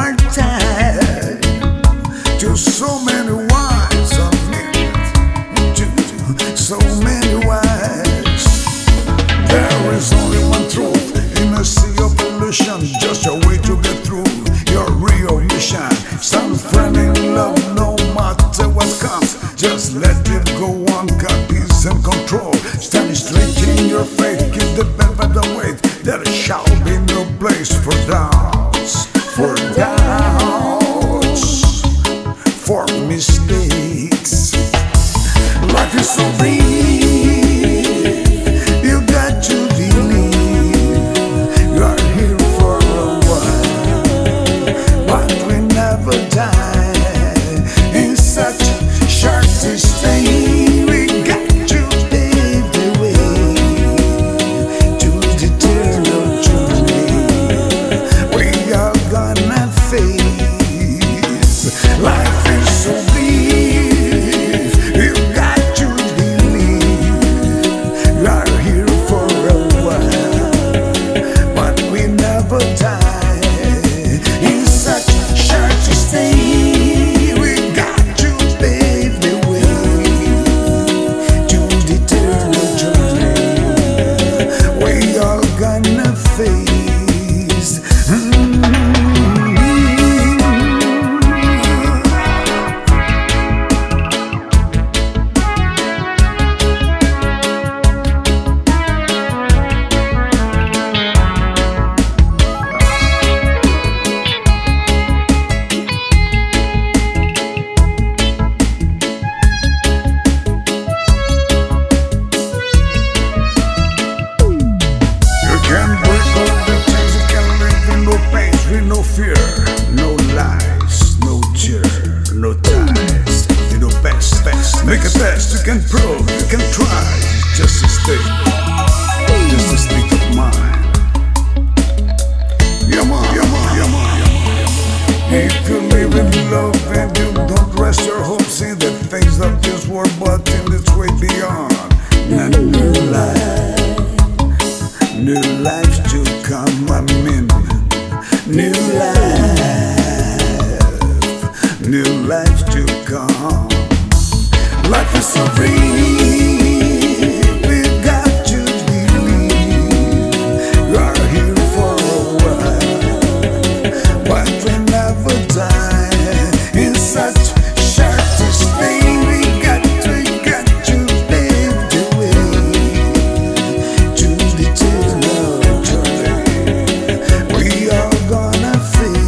hard time to so many wives of me, to so many wives. There is only one truth in a sea of illusion, just a way to get through your real mission. Stand firm in love no matter what comes, just let it go on, got peace and control. Stand straight in your faith, keep the bend by the weight. There shall be no place for doubts, for mistakes. Life is so real, you got to believe. You are here for a while, but we never die. In such short stay, we got to pave the way to the eternal journey we are gonna face. Life is so real, you got to believe. You are here for a while, but we never die. In such short stay, we got to pave the way to the eternal journey we are gonna face. No fear, no lies, no cheer, no ties. You know best. Make a test, you can prove, you can try. It's just a state of mind. Yeah man. If you live in love and you don't rest your hopes in the things of this world, but in its way beyond. And new life to come, I mean. New life to come. Life is so real, we got to believe. You are here for a while, but we never die. In such short stay, we got to pave the way to the eternal journey we are gonna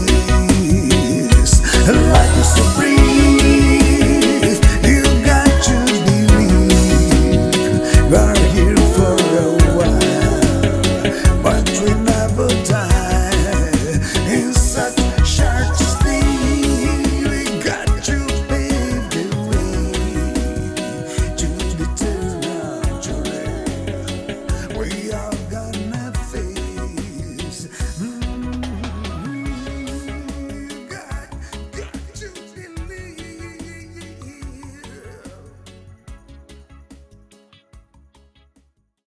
face. Life is so brief, you got to believe. You are here for a while, but we never die. In such